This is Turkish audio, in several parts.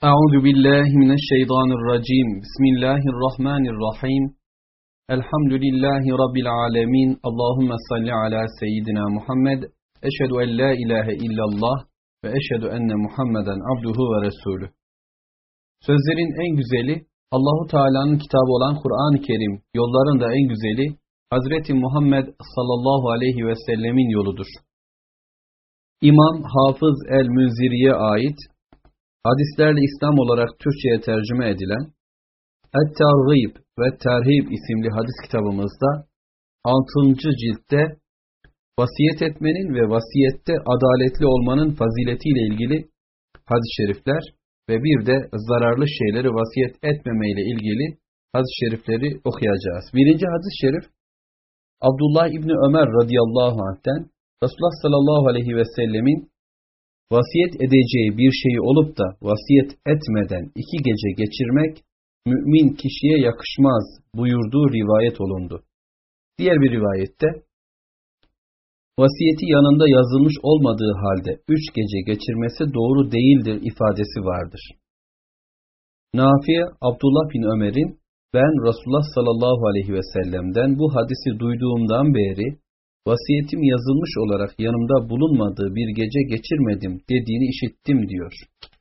Euzu billahi mineşşeytanirracim. Bismillahirrahmanirrahim. Elhamdülillahi rabbil alamin. Allahumme salli ala seyyidina Muhammed. Eşhedü en la ilahe illallah ve eşhedü enne Muhammeden abduhu ve resulü. Sözlerin en güzeli Allahu Teala'nın kitabı olan Kur'an-ı Kerim, yolların da en güzeli Hazreti Muhammed sallallahu aleyhi ve sellemin yoludur. İmam Hafız el-Münziri'ye ait hadislerle İslam olarak Türkçe'ye tercüme edilen Et-Targib ve Terhib isimli hadis kitabımızda 6. ciltte vasiyet etmenin ve vasiyette adaletli olmanın faziletiyle ilgili hadis-i şerifler ve bir de zararlı şeyleri vasiyet etmemeyle ilgili hadis-i şerifleri okuyacağız. Birinci hadis-i şerif Abdullah İbni Ömer radıyallahu anh'ten Resulullah sallallahu aleyhi ve sellemin vasiyet edeceği bir şey olup da vasiyet etmeden 2 gece geçirmek mümin kişiye yakışmaz buyurduğu rivayet olundu. Diğer bir rivayette vasiyeti yanında yazılmış olmadığı halde 3 gece geçirmesi doğru değildir ifadesi vardır. Nafi Abdullah bin Ömer'in ben Resulullah sallallahu aleyhi ve sellem'den bu hadisi duyduğumdan beri vasiyetim yazılmış olarak yanımda bulunmadığı bir gece geçirmedim dediğini işittim diyor.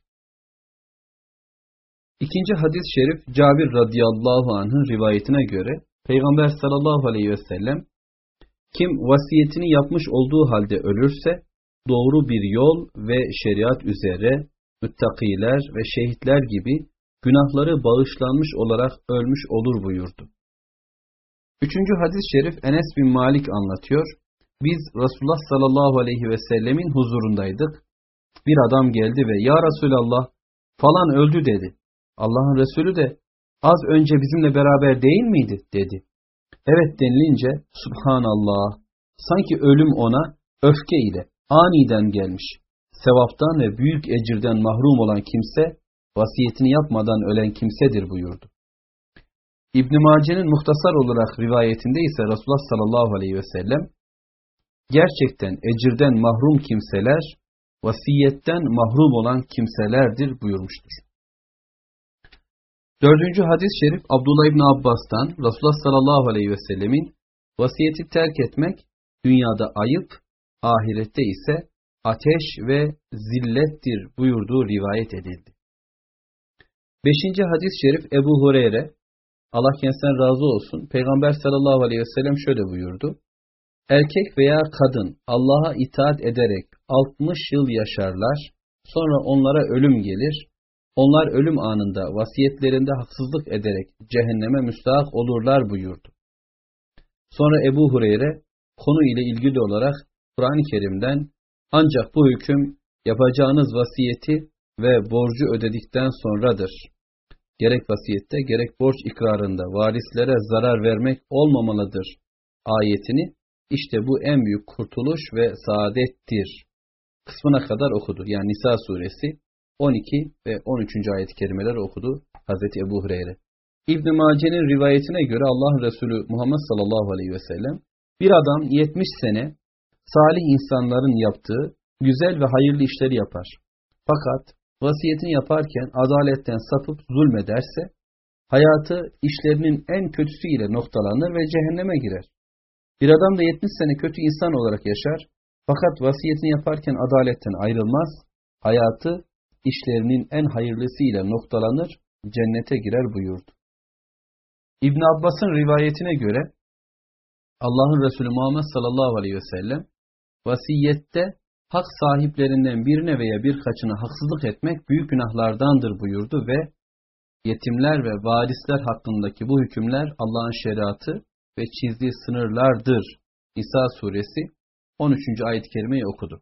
İkinci hadis-i şerif Cabir radıyallahu anh'ın rivayetine göre Peygamber sallallahu aleyhi ve sellem kim vasiyetini yapmış olduğu halde ölürse doğru bir yol ve şeriat üzere müttakiler ve şehitler gibi günahları bağışlanmış olarak ölmüş olur buyurdu. Üçüncü hadis-i şerif Enes bin Malik anlatıyor. Biz Resulullah sallallahu aleyhi ve sellemin huzurundaydık. Bir adam geldi ve ya Resulallah falan öldü dedi. Allah'ın Resulü de az önce bizimle beraber değil miydi dedi. Evet denilince Subhanallah sanki ölüm ona öfke ile aniden gelmiş. Sevaptan ve büyük ecirden mahrum olan kimse vasiyetini yapmadan ölen kimsedir buyurdu. İbn-i Mace'nin muhtasar olarak rivayetinde ise Resulullah sallallahu aleyhi ve sellem gerçekten ecirden mahrum kimseler vasiyetten mahrum olan kimselerdir buyurmuştur. Dördüncü hadis-i şerif Abdullah İbni Abbas'tan Resulullah sallallahu aleyhi ve sellemin vasiyeti terk etmek dünyada ayıp, ahirette ise ateş ve zillettir buyurduğu rivayet edildi. Beşinci hadis-i şerif Ebu Hureyre Allah kendisinden razı olsun. Peygamber sallallahu aleyhi ve sellem şöyle buyurdu. Erkek veya kadın Allah'a itaat ederek 60 yıl yaşarlar. Sonra onlara ölüm gelir. Onlar ölüm anında vasiyetlerinde haksızlık ederek cehenneme müstahak olurlar buyurdu. Sonra Ebu Hureyre konu ile ilgili olarak Kur'an-ı Kerim'den ancak bu hüküm yapacağınız vasiyeti ve borcu ödedikten sonradır. Gerek vasiyette gerek borç ikrarında varislere zarar vermek olmamalıdır ayetini işte bu en büyük kurtuluş ve saadettir kısmına kadar okudu. Yani Nisa suresi 12 ve 13. ayet-i kerimeleri okudu Hazreti Ebu Hureyre. İbn-i Mace'nin rivayetine göre Allah'ın Resulü Muhammed sallallahu aleyhi ve sellem bir adam 70 sene salih insanların yaptığı güzel ve hayırlı işleri yapar. Fakat vasiyetini yaparken adaletten sapıp zulmederse hayatı işlerinin en kötüsüyle noktalanır ve cehenneme girer. Bir adam da 70 sene kötü insan olarak yaşar fakat vasiyetini yaparken adaletten ayrılmaz, hayatı işlerinin en hayırlısıyla noktalanır, cennete girer buyurdu. İbn Abbas'ın rivayetine göre Allah'ın Resulü Muhammed sallallahu aleyhi ve sellem vasiyette hak sahiplerinden birine veya birkaçına haksızlık etmek büyük günahlardandır buyurdu ve yetimler ve varisler hakkındaki bu hükümler Allah'ın şeriatı ve çizdiği sınırlardır. Nisa suresi 13. ayet-i kerimeyi okudu.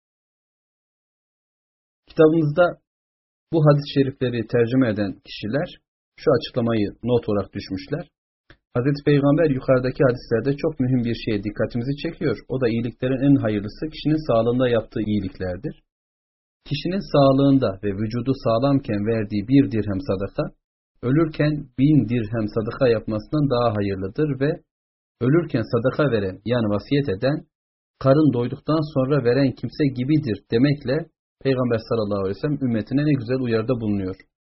Kitabımızda bu hadis-i şerifleri tercüme eden kişiler şu açıklamayı not olarak düşmüşler. Hazreti Peygamber yukarıdaki hadislerde çok mühim bir şeye dikkatimizi çekiyor. O da iyiliklerin en hayırlısı kişinin sağlığında yaptığı iyiliklerdir. Kişinin sağlığında ve vücudu sağlamken verdiği 1 dirhem sadaka, ölürken 1000 dirhem sadaka yapmasından daha hayırlıdır ve ölürken sadaka veren yani vasiyet eden, karın doyduktan sonra veren kimse gibidir demekle Peygamber sallallahu aleyhi ve sellem ümmetine ne güzel uyarıda bulunuyor.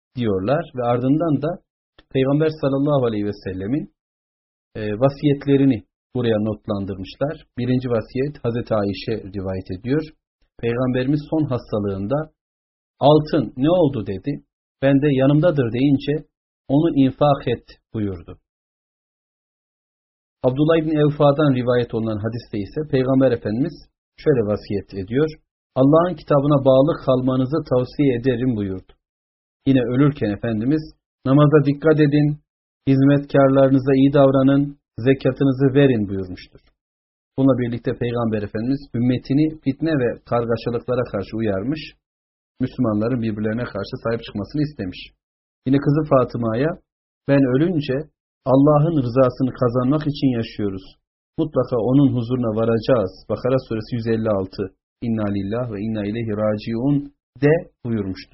diyorlar ve ardından da Peygamber sallallahu aleyhi ve sellemin vasiyetlerini buraya notlandırmışlar. Birinci vasiyet Hazreti Ayşe rivayet ediyor. Peygamberimiz son hastalığında altın ne oldu dedi. Ben de yanımdadır deyince onu infak et buyurdu. Abdullah İbni Evfa'dan rivayet olunan hadiste ise Peygamber Efendimiz şöyle vasiyet ediyor. Allah'ın kitabına bağlı kalmanızı tavsiye ederim buyurdu. Yine ölürken Efendimiz namaza dikkat edin, hizmetkarlarınıza iyi davranın, zekatınızı verin buyurmuştur. Bununla birlikte Peygamber Efendimiz ümmetini fitne ve kargaşalıklara karşı uyarmış, Müslümanların birbirlerine karşı sahip çıkmasını istemiş. Yine kızı Fatıma'ya ben ölünce Allah'ın rızasını kazanmak için yaşıyoruz. Mutlaka onun huzuruna varacağız. Bakara suresi 156 İnna lillah ve inna ileyhi raciun de buyurmuştur.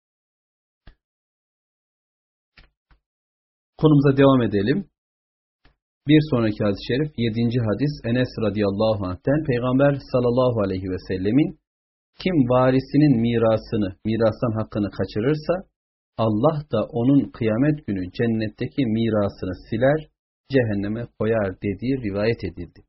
Konumuza devam edelim. Bir sonraki hadis-i şerif 7. hadis Enes radıyallahu anh'ten Peygamber sallallahu aleyhi ve sellemin kim varisinin mirastan hakkını kaçırırsa Allah da onun kıyamet günü cennetteki mirasını siler, cehenneme koyar dediği rivayet edildi.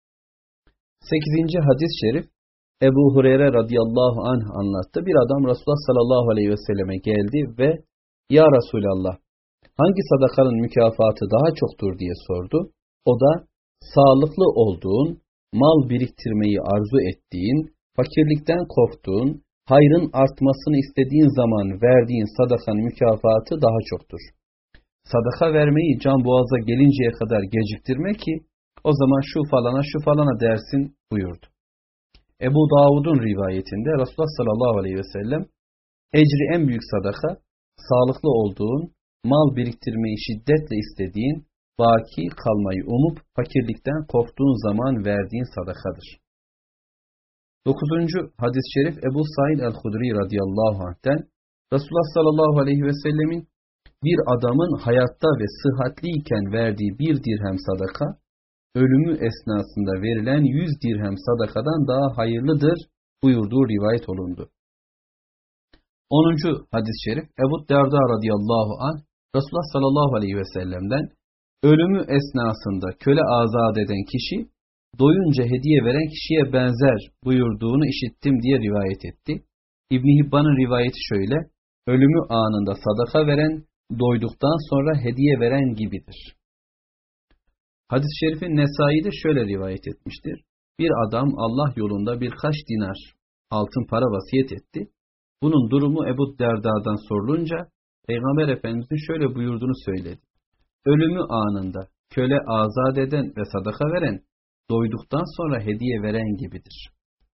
8. hadis-i şerif Ebu Hureyre radıyallahu anh anlattı. Bir adam Resulullah sallallahu aleyhi ve selleme geldi ve Ya Resulallah hangi sadakanın mükafatı daha çoktur diye sordu. O da sağlıklı olduğun, mal biriktirmeyi arzu ettiğin, fakirlikten korktuğun, hayrın artmasını istediğin zaman verdiğin sadakanın mükafatı daha çoktur. Sadaka vermeyi can boğaza gelinceye kadar geciktirme ki o zaman şu falana dersin buyurdu. Ebu Davud'un rivayetinde Resulullah sallallahu aleyhi ve sellem ecri en büyük sadaka, sağlıklı olduğun, mal biriktirmeyi şiddetle istediğin, baki kalmayı umup fakirlikten korktuğun zaman verdiğin sadakadır. 9. hadis-i şerif Ebu Said el-Hudri radıyallahu anh'ten Resulullah sallallahu aleyhi ve sellemin bir adamın hayatta ve sıhhatliyken verdiği bir dirhem sadaka, ölümü esnasında verilen 100 dirhem sadakadan daha hayırlıdır buyurduğu rivayet olundu. 10. hadis-i şerif Ebu Derda radıyallahu anh Resulullah sallallahu aleyhi ve sellem'den ölümü esnasında köle azat eden kişi doyunca hediye veren kişiye benzer buyurduğunu işittim diye rivayet etti. İbn Hibban'ın rivayeti şöyle: ölümü anında sadaka veren doyduktan sonra hediye veren gibidir. Hadis-i şerifin Nesai'de şöyle rivayet etmiştir. Bir adam Allah yolunda birkaç dinar altın para vasiyet etti. Bunun durumu Ebu Derda'dan sorulunca Peygamber Efendimiz'in şöyle buyurduğunu söyledi. Ölümü anında köle azat eden ve sadaka veren doyduktan sonra hediye veren gibidir.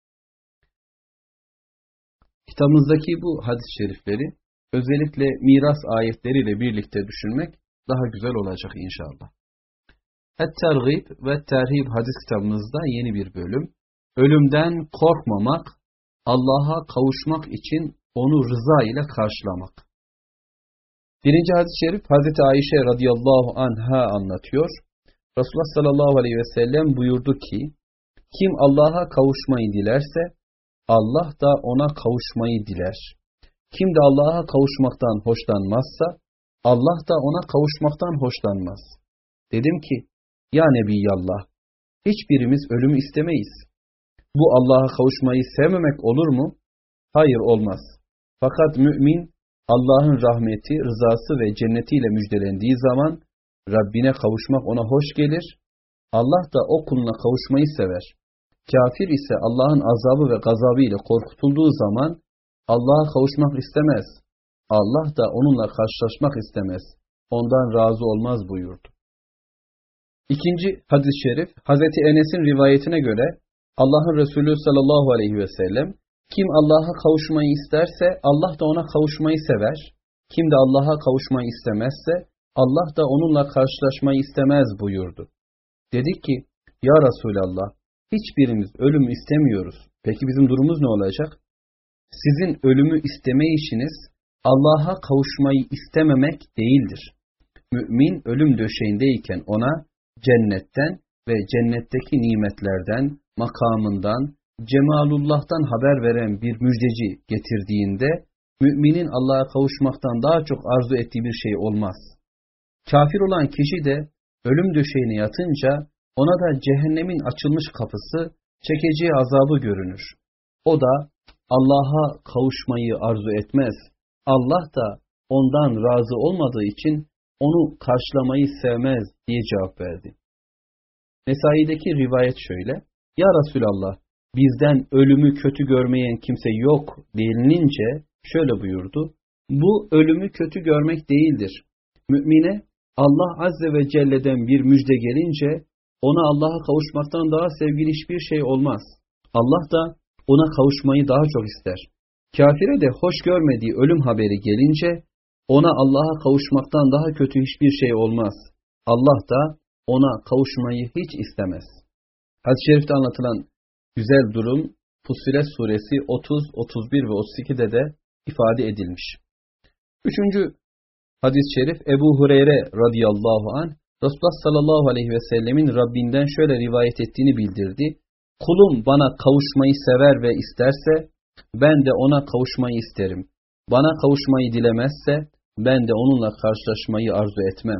Kitabımızdaki bu hadis-i şerifleri özellikle miras ayetleriyle birlikte düşünmek daha güzel olacak inşallah. Et-Tergib ve Terhib hadis kitabımızda yeni bir bölüm. Ölümden korkmamak, Allah'a kavuşmak için onu rıza ile karşılamak. Birinci hadis-i şerif Hazreti Ayşe radıyallahu anha anlatıyor. Resulullah sallallahu aleyhi ve sellem buyurdu ki, kim Allah'a kavuşmayı dilerse, Allah da ona kavuşmayı diler. Kim de Allah'a kavuşmaktan hoşlanmazsa, Allah da ona kavuşmaktan hoşlanmaz. Dedim ki, ya Nebiyallah, hiçbirimiz ölümü istemeyiz. Bu Allah'a kavuşmayı sevmemek olur mu? Hayır, olmaz. Fakat mümin, Allah'ın rahmeti, rızası ve cennetiyle müjdelendiği zaman, Rabbine kavuşmak ona hoş gelir. Allah da o kuluna kavuşmayı sever. Kafir ise Allah'ın azabı ve gazabı ile korkutulduğu zaman, Allah'a kavuşmak istemez. Allah da onunla karşılaşmak istemez. Ondan razı olmaz buyurdu. İkinci hadis-i şerif, Hazreti Enes'in rivayetine göre, Allah'ın Resulü sallallahu aleyhi ve sellem, kim Allah'a kavuşmayı isterse, Allah da ona kavuşmayı sever. Kim de Allah'a kavuşmayı istemezse, Allah da onunla karşılaşmayı istemez buyurdu. Dedik ki, ya Resulallah, hiçbirimiz ölümü istemiyoruz. Peki bizim durumumuz ne olacak? Sizin ölümü isteme işiniz, Allah'a kavuşmayı istememek değildir. Mümin ölüm döşeğindeyken ona cennetten ve cennetteki nimetlerden, makamından, cemalullah'tan haber veren bir müjdeci getirdiğinde, müminin Allah'a kavuşmaktan daha çok arzu ettiği bir şey olmaz. Kafir olan kişi de ölüm döşeğine yatınca ona da cehennemin açılmış kapısı, çekeceği azabı görünür. O da Allah'a kavuşmayı arzu etmez. Allah da ondan razı olmadığı için onu karşılamayı sevmez diye cevap verdi. Nesai'deki rivayet şöyle: Ya Resulallah, bizden ölümü kötü görmeyen kimse yok denilince şöyle buyurdu: Bu ölümü kötü görmek değildir. Mümine Allah Azze ve Celle'den bir müjde gelince ona Allah'a kavuşmaktan daha sevgili hiçbir şey olmaz. Allah da ona kavuşmayı daha çok ister. Kafire de hoş görmediği ölüm haberi gelince ona Allah'a kavuşmaktan daha kötü hiçbir şey olmaz. Allah da ona kavuşmayı hiç istemez. Hadis-i şerifte anlatılan güzel durum Fussilet suresi 30, 31 ve 32'de de ifade edilmiş. Üçüncü hadis-i şerif Ebu Hureyre radıyallahu anh Resulullah sallallahu aleyhi ve sellemin Rabbinden şöyle rivayet ettiğini bildirdi: Kulum bana kavuşmayı sever ve isterse ben de ona kavuşmayı isterim. Bana kavuşmayı dilemezse ben de onunla karşılaşmayı arzu etmem.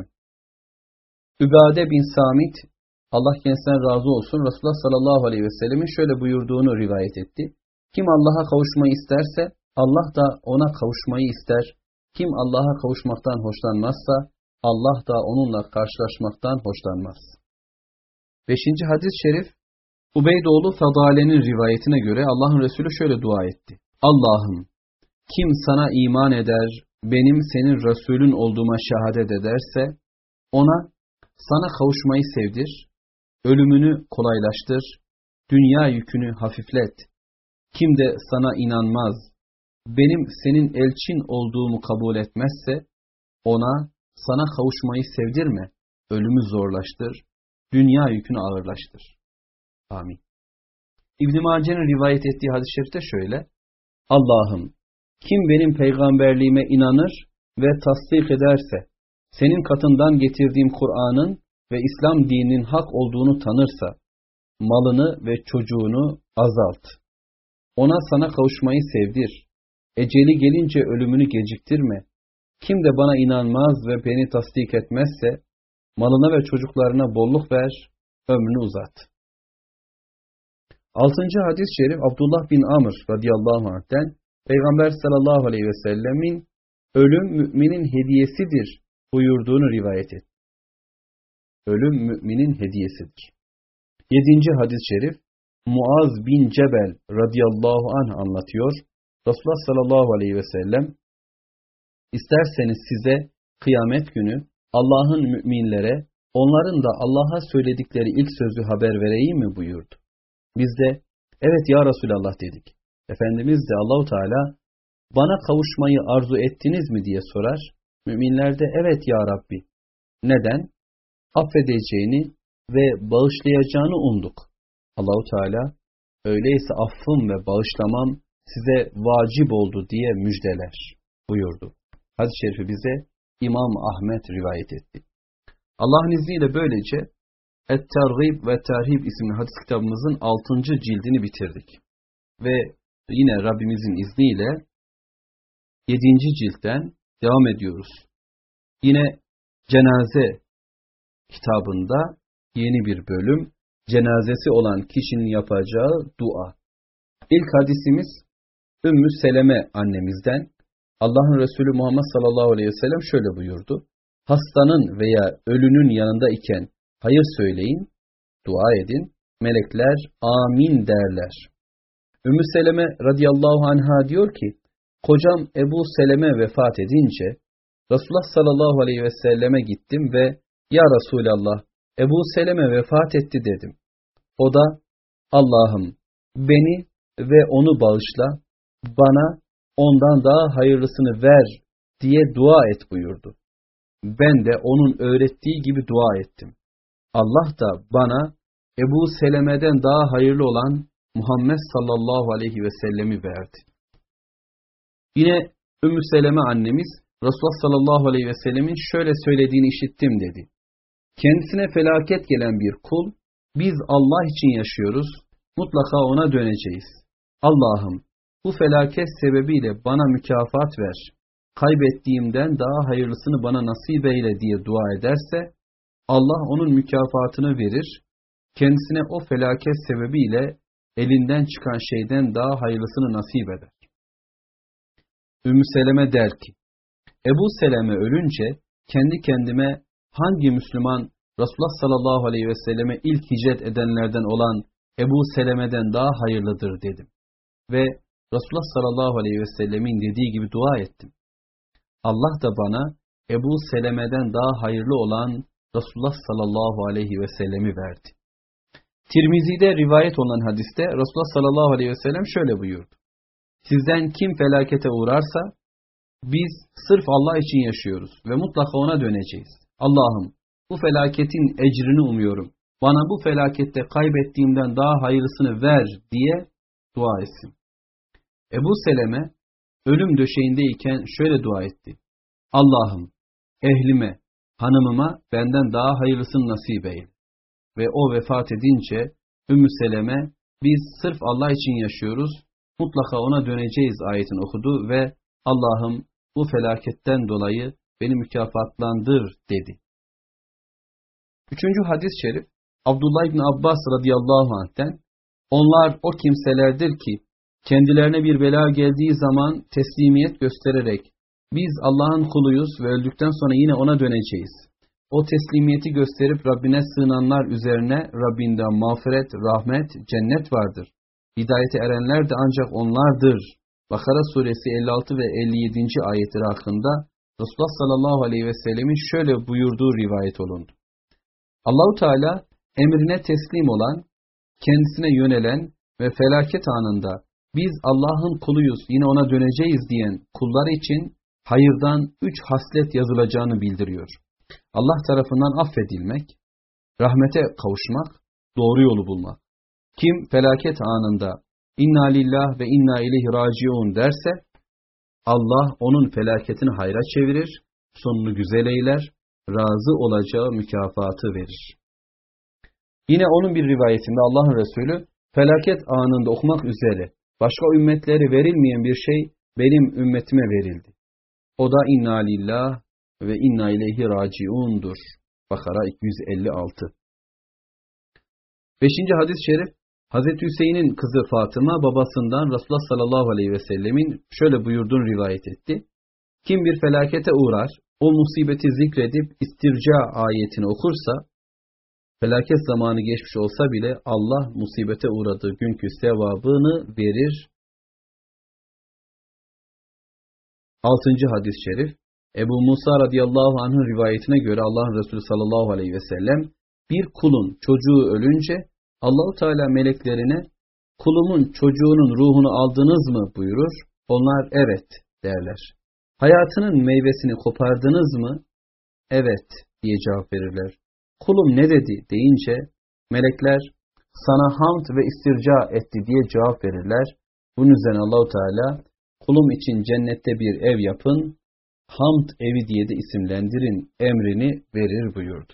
Übade bin Samit, Allah kendisinden razı olsun, Resulullah sallallahu aleyhi ve sellemin şöyle buyurduğunu rivayet etti: Kim Allah'a kavuşmayı isterse Allah da ona kavuşmayı ister. Kim Allah'a kavuşmaktan hoşlanmazsa Allah da onunla karşılaşmaktan hoşlanmaz. 5. hadis-i şerif Ubeydoğlu Fadale'nin rivayetine göre Allah'ın Resulü şöyle dua etti: Allah'ım, kim sana iman eder, benim senin Resulün olduğuma şehadet ederse ona sana kavuşmayı sevdir, ölümünü kolaylaştır, dünya yükünü hafiflet. Kim de sana inanmaz, benim senin elçin olduğumu kabul etmezse ona sana kavuşmayı sevdirme, ölümü zorlaştır, dünya yükünü ağırlaştır. Amin. İbn-i Mace'nin rivayet ettiği hadis-i şerifte şöyle: Allah'ım, kim benim peygamberliğime inanır ve tasdik ederse, senin katından getirdiğim Kur'an'ın ve İslam dininin hak olduğunu tanırsa, malını ve çocuğunu azalt. Ona sana kavuşmayı sevdir. Eceli gelince ölümünü geciktirme. Kim de bana inanmaz ve beni tasdik etmezse, malına ve çocuklarına bolluk ver, ömrünü uzat. 6. hadis-i şerif Abdullah bin Amr radıyallahu anh'ten Peygamber sallallahu aleyhi ve sellemin ölüm müminin hediyesidir buyurduğunu rivayet etti. Ölüm müminin hediyesidir. 7. hadis-i şerif Muaz bin Cebel radıyallahu anh anlatıyor. Resulullah sallallahu aleyhi ve sellem, İsterseniz size kıyamet günü Allah'ın müminlere, onların da Allah'a söyledikleri ilk sözü haber vereyim mi buyurdu. Biz de evet ya Resulallah dedik. Efendimiz de Allahu Teala bana kavuşmayı arzu ettiniz mi diye sorar. Müminler de evet ya Rabbi. Neden? Affedeceğini ve bağışlayacağını umduk. Allahu Teala öyleyse affım ve bağışlamam size vacip oldu diye müjdeler buyurdu. Hadis-i şerifi bize İmam Ahmet rivayet etti. Allah'ın izniyle böylece Et-Tergib ve Terhib isimli hadis kitabımızın 6. cildini bitirdik. Ve yine Rabbimizin izniyle 7. ciltten devam ediyoruz. Yine cenaze kitabında yeni bir bölüm, cenazesi olan kişinin yapacağı dua. İlk hadisimiz Ümmü Seleme annemizden. Allah'ın Resulü Muhammed sallallahu aleyhi ve sellem şöyle buyurdu: Hastanın veya ölünün yanında iken hayır söyleyin, dua edin, melekler amin derler. Ümmü Seleme radıyallahu anha diyor ki, kocam Ebu Seleme vefat edince Resulullah sallallahu aleyhi ve selleme gittim ve ya Resulallah, Ebu Seleme vefat etti dedim. O da Allah'ım beni ve onu bağışla, bana ondan daha hayırlısını ver diye dua et buyurdu. Ben de onun öğrettiği gibi dua ettim. Allah da bana Ebu Seleme'den daha hayırlı olan Muhammed sallallahu aleyhi ve sellemi verdi. Yine Ümmü Seleme annemiz Resulullah sallallahu aleyhi ve sellemin şöyle söylediğini işittim dedi. Kendisine felaket gelen bir kul, biz Allah için yaşıyoruz, mutlaka ona döneceğiz. Allah'ım bu felaket sebebiyle bana mükafat ver, kaybettiğimden daha hayırlısını bana nasip eyle diye dua ederse, Allah onun mükafatını verir, kendisine o felaket sebebiyle elinden çıkan şeyden daha hayırlısını nasip eder. Ümmü Seleme der ki, Ebu Seleme ölünce kendi kendime hangi Müslüman Resulullah sallallahu aleyhi ve selleme ilk hicret edenlerden olan Ebu Seleme'den daha hayırlıdır dedim. Ve Resulullah sallallahu aleyhi ve sellemin dediği gibi dua ettim. Allah da bana Ebu Seleme'den daha hayırlı olan Resulullah sallallahu aleyhi ve sellemi verdi. Tirmizi'de rivayet olan hadiste Resulullah sallallahu aleyhi ve sellem şöyle buyurdu. Sizden kim felakete uğrarsa biz sırf Allah için yaşıyoruz ve mutlaka ona döneceğiz. Allah'ım bu felaketin ecrini umuyorum. Bana bu felakette kaybettiğimden daha hayırlısını ver diye dua etsin. Ebu Seleme ölüm döşeğindeyken şöyle dua etti. Allah'ım ehlime, hanımıma benden daha hayırlısını nasip eyle. Ve o vefat edince Ümmü Seleme biz sırf Allah için yaşıyoruz, mutlaka ona döneceğiz ayetini okudu ve Allah'ım bu felaketten dolayı beni mükafatlandır dedi. Üçüncü hadis-i şerif Abdullah İbni Abbas radıyallahu anh'ten onlar o kimselerdir ki kendilerine bir bela geldiği zaman teslimiyet göstererek biz Allah'ın kuluyuz ve öldükten sonra yine ona döneceğiz. O teslimiyeti gösterip Rabbine sığınanlar üzerine Rabbinden mağfiret, rahmet, cennet vardır. Hidayete erenler de ancak onlardır. Bakara suresi 56 ve 57. ayetleri hakkında Resulullah sallallahu aleyhi ve sellemin şöyle buyurduğu rivayet olundu. Allahu Teala emrine teslim olan, kendisine yönelen ve felaket anında biz Allah'ın kuluyuz yine ona döneceğiz diyen kullar için hayırdan 3 haslet yazılacağını bildiriyor. Allah tarafından affedilmek, rahmete kavuşmak, doğru yolu bulmak. Kim felaket anında inna lillah ve inna ileyhi raciun derse Allah onun felaketini hayra çevirir, sonunu güzel eyler, razı olacağı mükafatı verir. Yine onun bir rivayetinde Allah'ın Resulü felaket anında okumak üzere başka ümmetlere verilmeyen bir şey benim ümmetime verildi. O da inna lillah ve inna ileyhi raciundur. Bakara 256. 5. hadis-i şerif Hazreti Hüseyin'in kızı Fatıma babasından Resulullah sallallahu aleyhi ve sellemin şöyle buyurduğunu rivayet etti. Kim bir felakete uğrar, o musibeti zikredip istirca ayetini okursa, felaket zamanı geçmiş olsa bile Allah musibete uğradığı günkü sevabını verir. 6. hadis-i şerif Ebu Musa radıyallahu anh'ın rivayetine göre Allah'ın Resulü sallallahu aleyhi ve sellem bir kulun çocuğu ölünce Allah-u Teala meleklerine kulumun çocuğunun ruhunu aldınız mı buyurur. Onlar evet derler. Hayatının meyvesini kopardınız mı? Evet diye cevap verirler. Kulum ne dedi deyince melekler sana hamd ve istirca etti diye cevap verirler. Bunun üzerine Allah-u Teala kulum için cennette bir ev yapın, hamd evi diye de isimlendirin emrini verir buyurdu.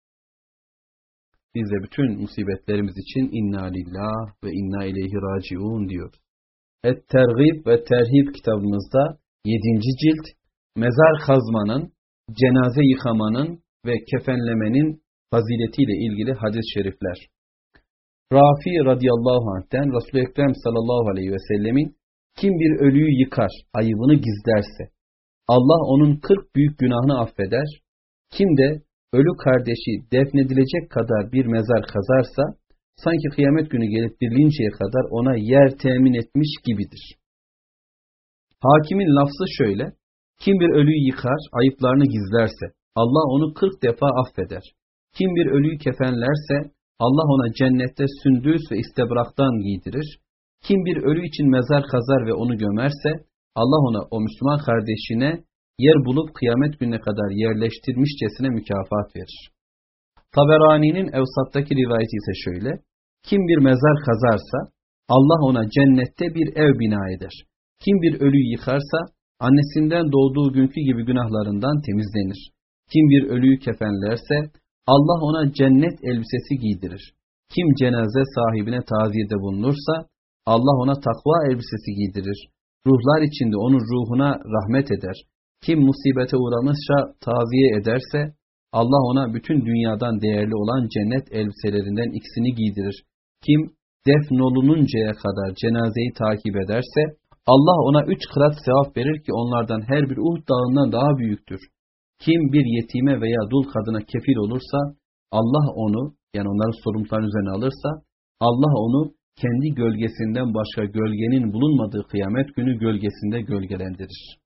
Biz de bütün musibetlerimiz için inna lillah ve inna ileyhi raciun diyoruz. Et-Tergib ve Terhib kitabımızda 7. cilt mezar kazmanın, cenaze yıkamanın ve kefenlemenin faziletiyle ilgili hadis-i şerifler. Rafi radıyallahu anh'ten Resul-i Ekrem sallallahu aleyhi ve sellemin kim bir ölüyü yıkar, ayıbını gizlerse Allah onun 40 büyük günahını affeder. Kim de ölü kardeşi defnedilecek kadar bir mezar kazarsa sanki kıyamet günü gelip dirilinceye kadar ona yer temin etmiş gibidir. Hakimin lafzı şöyle: kim bir ölüyü yıkar, ayıplarını gizlerse Allah onu 40 defa affeder. Kim bir ölüyü kefenlerse Allah ona cennette sündüs ve istebraktan giydirir. Kim bir ölü için mezar kazar ve onu gömerse Allah ona o Müslüman kardeşine yer bulup kıyamet gününe kadar yerleştirmişçesine mükafat verir. Taberani'nin Evsat'taki rivayeti ise şöyle: kim bir mezar kazarsa Allah ona cennette bir ev bina eder. Kim bir ölüyü yıkarsa annesinden doğduğu günkü gibi günahlarından temizlenir. Kim bir ölüyü kefenlerse Allah ona cennet elbisesi giydirir. Kim cenaze sahibine taziyede bulunursa Allah ona takva elbisesi giydirir. Ruhlar içinde onun ruhuna rahmet eder. Kim musibete uğramışsa taziye ederse, Allah ona bütün dünyadan değerli olan cennet elbiselerinden ikisini giydirir. Kim defnolununcaya kadar cenazeyi takip ederse, Allah ona 3 kırat sevap verir ki onlardan her bir Uhud dağından daha büyüktür. Kim bir yetime veya dul kadına kefil olursa, Allah onu, yani onların sorumluluklarını üzerine alırsa, Allah onu kendi gölgesinden başka gölgenin bulunmadığı kıyamet günü gölgesinde gölgelendirir.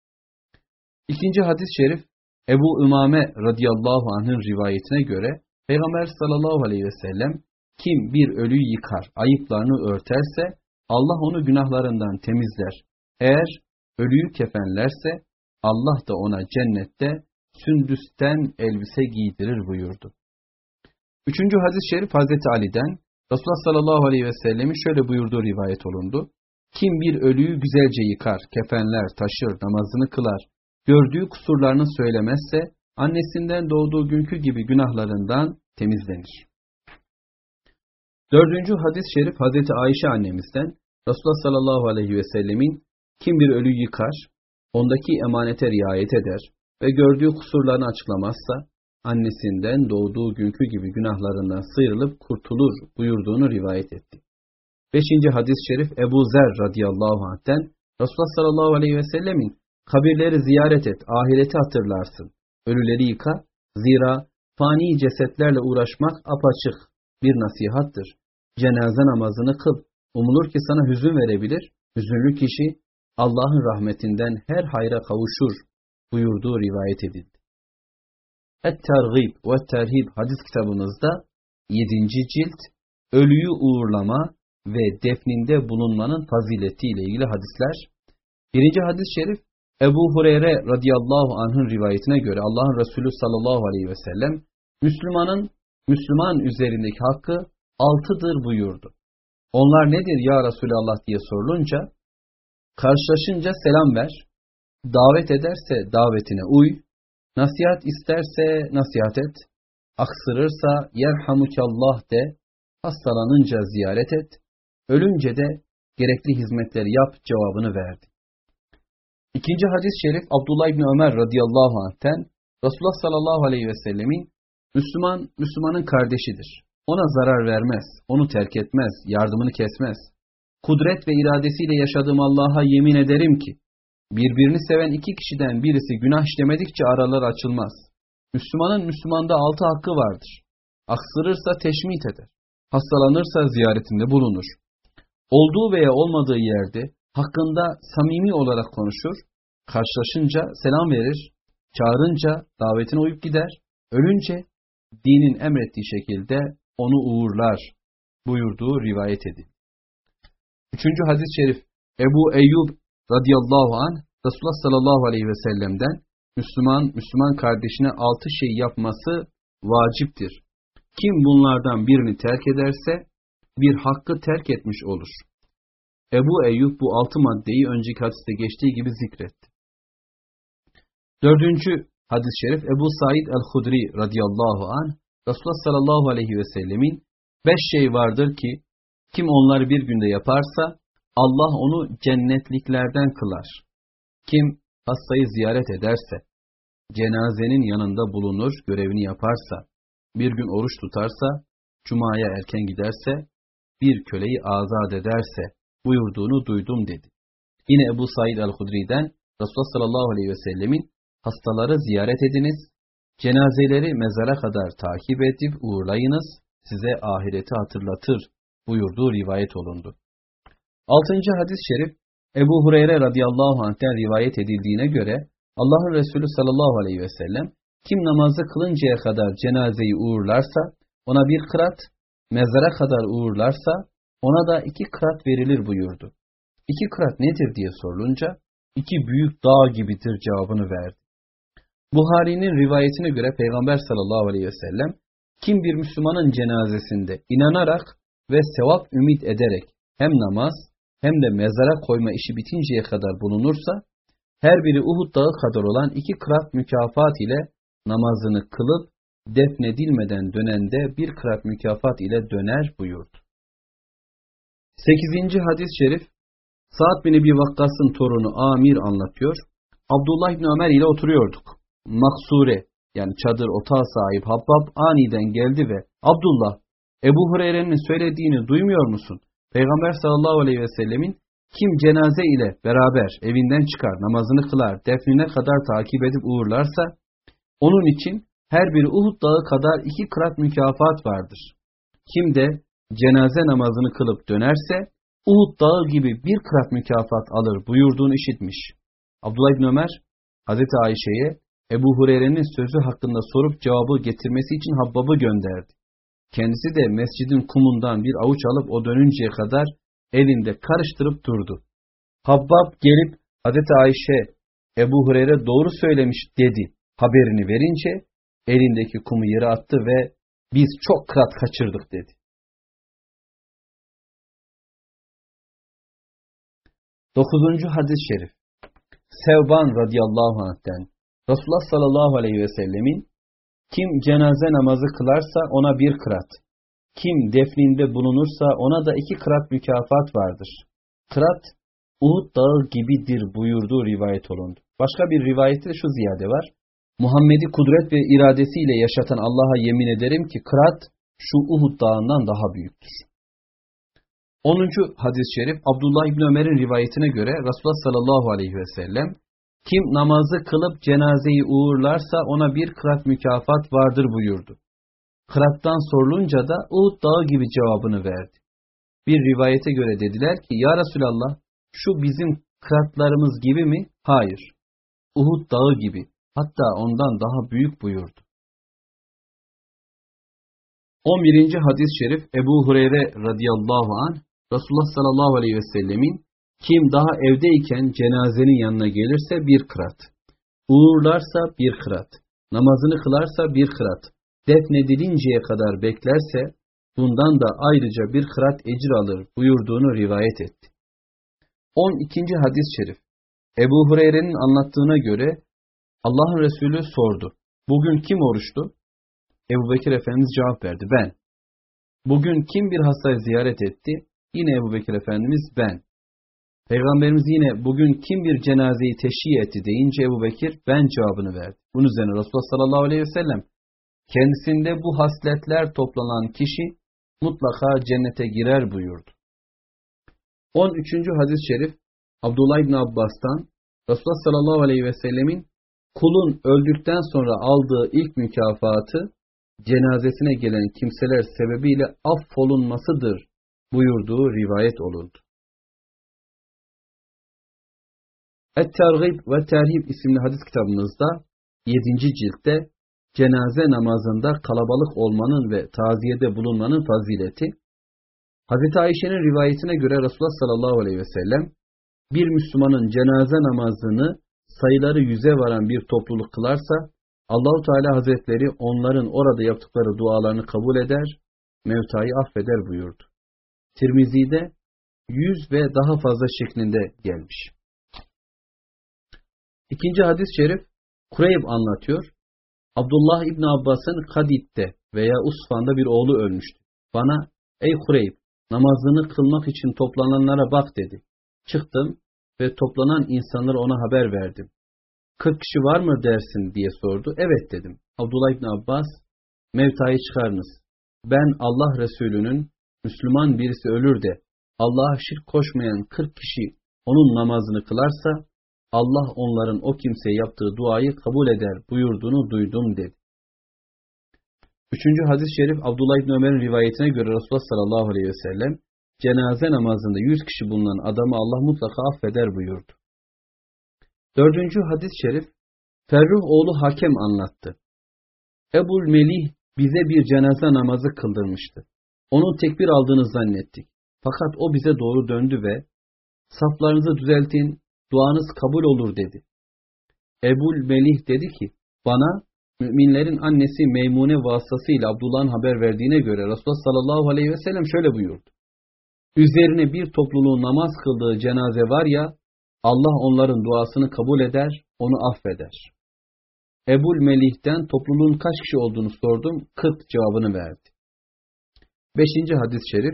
İkinci hadis-i şerif, Ebu Ümame radıyallahu anh'ın rivayetine göre, Peygamber sallallahu aleyhi ve sellem, kim bir ölüyü yıkar, ayıplarını örterse, Allah onu günahlarından temizler. Eğer ölüyü kefenlerse, Allah da ona cennette sündüsten elbise giydirir buyurdu. Üçüncü hadis-i şerif Hazreti Ali'den, Resulullah sallallahu aleyhi ve sellemin şöyle buyurduğu rivayet olundu. Kim bir ölüyü güzelce yıkar, kefenler, taşır, namazını kılar, gördüğü kusurlarını söylemezse, annesinden doğduğu günkü gibi günahlarından temizlenir. Dördüncü hadis-i şerif Hazreti Ayşe annemizden, Resulullah sallallahu aleyhi ve sellemin, kim bir ölüyü yıkar, ondaki emanete riayet eder ve gördüğü kusurlarını açıklamazsa, annesinden doğduğu günkü gibi günahlarından sıyrılıp kurtulur buyurduğunu rivayet etti. Beşinci hadis-i şerif Ebu Zer radıyallahu anh'ten, Resulullah sallallahu aleyhi ve sellemin, kabirleri ziyaret et, ahireti hatırlarsın, ölüleri yıka, zira fani cesetlerle uğraşmak apaçık bir nasihattır. Cenaze namazını kıl, umulur ki sana hüzün verebilir, hüzünlü kişi Allah'ın rahmetinden her hayra kavuşur buyurduğu rivayet edildi. Et-Tergib ve Terhib hadis kitabımızda 7. cilt, ölüyü uğurlama ve defninde bulunmanın fazileti ile ilgili hadisler. Birinci hadis-i şerif Ebu Hureyre radıyallahu anh'ın rivayetine göre Allah'ın Resulü sallallahu aleyhi ve sellem Müslüman üzerindeki hakkı 6'dır buyurdu. Onlar nedir ya Resulallah diye sorulunca, karşılaşınca selam ver, davet ederse davetine uy, nasihat isterse nasihat et, aksırırsa yerhamukallah de, hastalanınca ziyaret et, ölünce de gerekli hizmetleri yap cevabını verdi. İkinci hadis-i şerif Abdullah İbni Ömer radıyallahu anh'ten, Resulullah sallallahu aleyhi ve sellemin, Müslümanın kardeşidir. Ona zarar vermez, onu terk etmez, yardımını kesmez. Kudret ve iradesiyle yaşadığım Allah'a yemin ederim ki, birbirini seven iki kişiden birisi günah işlemedikçe araları açılmaz. Müslümanın Müslümanda 6 hakkı vardır. Aksırırsa teşmit eder, hastalanırsa ziyaretinde bulunur. Olduğu veya olmadığı yerde hakkında samimi olarak konuşur, karşılaşınca selam verir, çağırınca davetine uyup gider, ölünce dinin emrettiği şekilde onu uğurlar buyurduğu rivayet edildi. Üçüncü hadis-i şerif Ebu Eyyub radıyallahu anh, Resulullah sallallahu aleyhi ve sellem'den, Müslüman kardeşine 6 şey yapması vaciptir. Kim bunlardan birini terk ederse bir hakkı terk etmiş olur. Ebu Eyyub bu 6 maddeyi önceki hadiste geçtiği gibi zikretti. Dördüncü hadis-i şerif Ebu Said el-Hudri radıyallahu anh, Resulullah sallallahu aleyhi ve sellemin 5 şey vardır ki kim onları bir günde yaparsa Allah onu cennetliklerden kılar. Kim hastayı ziyaret ederse, cenazenin yanında bulunur, görevini yaparsa, bir gün oruç tutarsa, cumaya erken giderse, bir köleyi azat ederse buyurduğunu duydum dedi. Yine Ebu Said el-Hudri'den Resulullah sallallahu aleyhi ve sellemin hastaları ziyaret ediniz, cenazeleri mezara kadar takip edip uğurlayınız, size ahireti hatırlatır buyurduğu rivayet olundu. 6. hadis-i şerif Ebu Hureyre radıyallahu anh'ten rivayet edildiğine göre Allah'ın Resulü sallallahu aleyhi ve sellem kim namazı kılıncaya kadar cenazeyi uğurlarsa ona 1 kırat, mezara kadar uğurlarsa ona da 2 kırat verilir buyurdu. 2 kırat nedir diye sorulunca 2 büyük dağ gibidir cevabını verdi. Buhari'nin rivayetine göre Peygamber sallallahu aleyhi ve sellem kim bir Müslümanın cenazesinde inanarak ve sevap ümit ederek hem namaz hem de mezara koyma işi bitinceye kadar bulunursa, her biri Uhud dağı kadar olan 2 kırat mükafat ile namazını kılıp defnedilmeden dönende 1 kırat mükafat ile döner buyurdu. 8. hadis-i şerif Sa'd bin Ebi Vakkas'ın torunu Amir anlatıyor. Abdullah İbni Ömer ile oturuyorduk. Maksure yani çadır otağa sahip Habbab aniden geldi ve Abdullah, Ebu Hureyre'nin söylediğini duymuyor musun? Peygamber sallallahu aleyhi ve sellemin kim cenaze ile beraber evinden çıkar, namazını kılar, defnine kadar takip edip uğurlarsa onun için her bir Uhud dağı kadar 2 kırat mükafat vardır. Kim de cenaze namazını kılıp dönerse Uhud dağı gibi 1 kırat mükafat alır buyurduğunu işitmiş. Abdullah İbni Ömer Hazreti Ayşe'ye Ebu Hureyre'nin sözü hakkında sorup cevabı getirmesi için Habbab'ı gönderdi. Kendisi de mescidin kumundan bir avuç alıp o dönünceye kadar elinde karıştırıp durdu. Habbab gelip Hazreti Ayşe Ebu Hureyre doğru söylemiş dedi haberini verince elindeki kumu yere attı ve biz çok kırat kaçırdık dedi. 9. hadis-i şerif Sevban radıyallahu anh'ten Resulullah sallallahu aleyhi ve sellemin kim cenaze namazı kılarsa ona 1 kırat, kim defninde bulunursa ona da 2 kırat mükafat vardır. Kırat Uhud dağı gibidir buyurduğu rivayet olundu. Başka bir rivayette de şu ziyade var. Muhammed'i kudret ve iradesiyle yaşatan Allah'a yemin ederim ki kırat şu Uhud dağından daha büyüktür. 10. hadis-i şerif Abdullah İbni Ömer'in rivayetine göre Resulullah sallallahu aleyhi ve sellem kim namazı kılıp cenazeyi uğurlarsa ona 1 kırat mükafat vardır buyurdu. Kırattan sorulunca da Uhud dağı gibi cevabını verdi. Bir rivayete göre dediler ki ya Resulallah şu bizim kıratlarımız gibi mi? Hayır. Uhud dağı gibi, hatta ondan daha büyük buyurdu. 11. hadis-i şerif Ebu Hureyre radıyallahu anh Resulullah sallallahu aleyhi ve sellemin kim daha evdeyken cenazenin yanına gelirse 1 kırat, uğurlarsa 1 kırat, namazını kılarsa 1 kırat, defnedilinceye kadar beklerse bundan da ayrıca 1 kırat ecir alır buyurduğunu rivayet etti. 12. hadis-i şerif Ebu Hureyre'nin anlattığına göre Allah'ın Resulü sordu. Bugün kim oruçtu? Ebu Bekir Efendimiz cevap verdi. Ben. Bugün kim bir hastayı ziyaret etti? Yine Ebu Bekir Efendimiz ben. Peygamberimiz yine bugün kim bir cenazeyi teşhiye etti deyince Ebu Bekir ben cevabını verdi. Bunun üzerine Resulullah sallallahu aleyhi ve sellem kendisinde bu hasletler toplanan kişi mutlaka cennete girer buyurdu. 13. hadis-i şerif Abdullah İbni Abbas'tan Resulullah sallallahu aleyhi ve sellemin kulun öldükten sonra aldığı ilk mükafatı cenazesine gelen kimseler sebebiyle affolunmasıdır buyurduğu rivayet olundu. Et-Tergib ve Terhib isimli hadis kitabımızda 7. ciltte cenaze namazında kalabalık olmanın ve taziyede bulunmanın fazileti, Hazreti Ayşe'nin rivayetine göre Resulullah sallallahu aleyhi ve sellem bir Müslümanın cenaze namazını sayıları 100'e varan bir topluluk kılarsa Allah-u Teala Hazretleri onların orada yaptıkları dualarını kabul eder, mevtayı affeder buyurdu. Tirmizi'de 100 ve daha fazla şeklinde gelmiş. 2. hadis-i şerif Kureyb anlatıyor. Abdullah İbni Abbas'ın Kadid'de veya Usfan'da bir oğlu ölmüştü. Bana ey Kureyb namazını kılmak için toplananlara bak dedi. Çıktım ve toplanan insanlara ona haber verdim. 40 kişi var mı dersin diye sordu. Evet dedim. Abdullah İbni Abbas mevtayı çıkarınız. Ben Allah Resulü'nün Müslüman birisi ölür de Allah'a şirk koşmayan 40 kişi onun namazını kılarsa Allah onların o kimseye yaptığı duayı kabul eder buyurduğunu duydum dedi. 3. hadis-i şerif Abdullah İbni Ömer'in rivayetine göre Resulullah sallallahu aleyhi ve sellem cenaze namazında 100 kişi bulunan adamı Allah mutlaka affeder buyurdu. 4. hadis-i şerif Ferruh oğlu Hakem anlattı. Ebul Melih bize bir cenaze namazı kıldırmıştı. Onun tekbir aldığını zannettik. Fakat o bize doğru döndü ve saflarınızı düzeltin, duanız kabul olur dedi. Ebul Melih dedi ki, bana müminlerin annesi Meymune vasıtasıyla Abdullah'ın haber verdiğine göre Resulullah sallallahu aleyhi ve sellem şöyle buyurdu. Üzerine bir topluluğun namaz kıldığı cenaze var ya, Allah onların duasını kabul eder, onu affeder. Ebul Melih'ten topluluğun kaç kişi olduğunu sordum, 40 cevabını verdi. 5. hadis-i şerif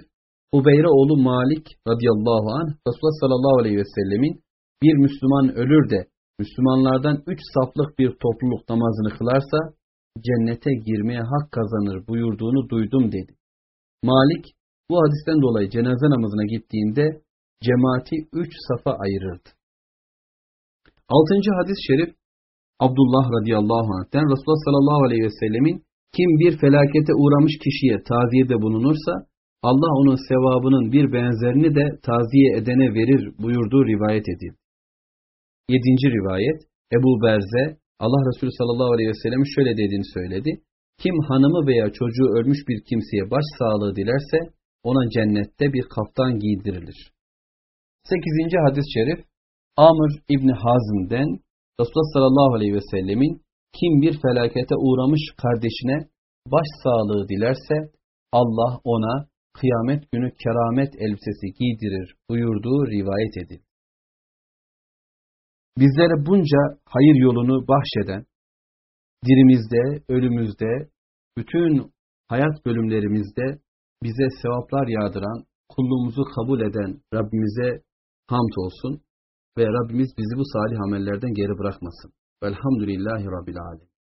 Ubeyre oğlu Malik radıyallahu anh, Resulullah sallallahu aleyhi ve sellemin bir Müslüman ölür de Müslümanlardan 3 saflık bir topluluk namazını kılarsa cennete girmeye hak kazanır buyurduğunu duydum dedi. Malik bu hadisten dolayı cenaze namazına gittiğinde cemaati 3 safa ayırırdı. 6. hadis-i şerif Abdullah radıyallahu anh'ten Resulullah sallallahu aleyhi ve sellemin kim bir felakete uğramış kişiye taziyede bulunursa Allah onun sevabının bir benzerini de taziye edene verir buyurduğu rivayet edildi. 7. rivayet Ebu Berze Allah Resulü sallallahu aleyhi ve sellem şöyle dediğini söyledi. Kim hanımı veya çocuğu ölmüş bir kimseye başsağlığı dilerse ona cennette bir kaftan giydirilir. 8. hadis-i şerif Amr İbni Hazm'den Resulullah sallallahu aleyhi ve sellemin kim bir felakete uğramış kardeşine başsağlığı dilerse Allah ona kıyamet günü keramet elbisesi giydirir buyurduğu rivayet edildi. Bizlere bunca hayır yolunu bahşeden, dirimizde, ölümüzde, bütün hayat bölümlerimizde bize sevaplar yağdıran, kulluğumuzu kabul eden Rabbimize hamd olsun ve Rabbimiz bizi bu salih amellerden geri bırakmasın. Velhamdülillahi Rabbil Alemin.